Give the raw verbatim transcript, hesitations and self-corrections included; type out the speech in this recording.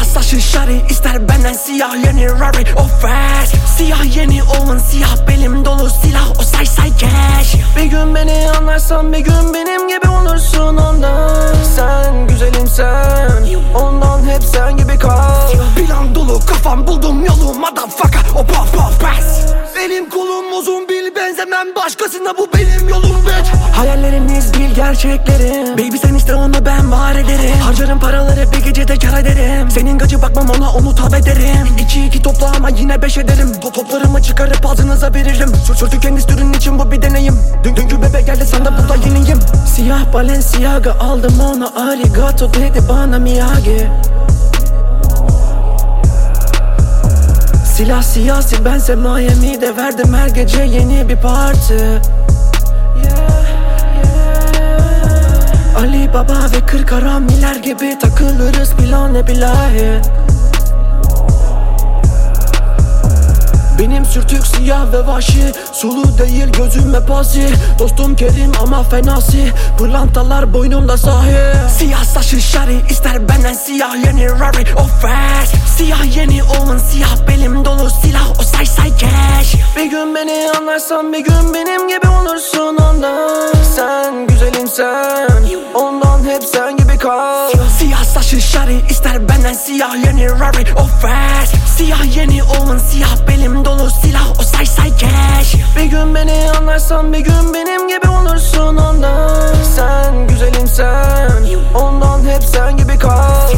Siyah saçlı şari ister benden siyah yeni Rari o fast. Siyah yeni oğlun siyah belim dolu silah o say say cash. Bir gün beni anlarsan bir gün benim gibi olursun ondan. Sen güzelim sen, ondan hep sen gibi kal. Plan dolu kafam buldum yolu motherfucker o pop pop pass. Elim kolum uzun bil benzemem başkasına bu benim yolum bitch. Hayalleriniz bil gerçeklerim. Baby sen iste onu ben var ederim. Harcarım paraları bir gecede kar ederim. Senin gacı bakmam ona onu tab ederim. İki iki topla ama yine beş ederim. Top toplarımı çıkarıp ağzınıza veririm. Sürtük endüstrinin için bu bir deneyim. Dün dünkü bebek geldi sen de burada yeniyim. Siyah Balenciaga aldım ona arigato dedi bana Miyagi. Silah siyasi bense Miami'de verdim her gece yeni bir parti. Yeah, yeah. Ali Baba ve kırk haramiler gibi takılırız plan ne bilahi. Benim sürtük siyah ve vahşi, sulu değil gözüme pasi. Dostum kerim ama fenasi, pırlantalar boynumda sahi. Siyah saçlı şari ister benden siyah yeni Rari o fast. Siyah yeni oğlun siyah belim dolu silah o say say cash. Bir gün beni anlarsan bir gün benim gibi olursun ondan. Sen güzelim sen, ondan hep sen gibi kal. Siyah saçlı şari ister benden siyah yeni Rari o fast. Siyah yeni oğlun siyah belim dolu silah o say say cash. Bir gün beni anlarsan bir gün benim gibi olursun ondan. Sen güzelim sen, ondan hep sen gibi kal.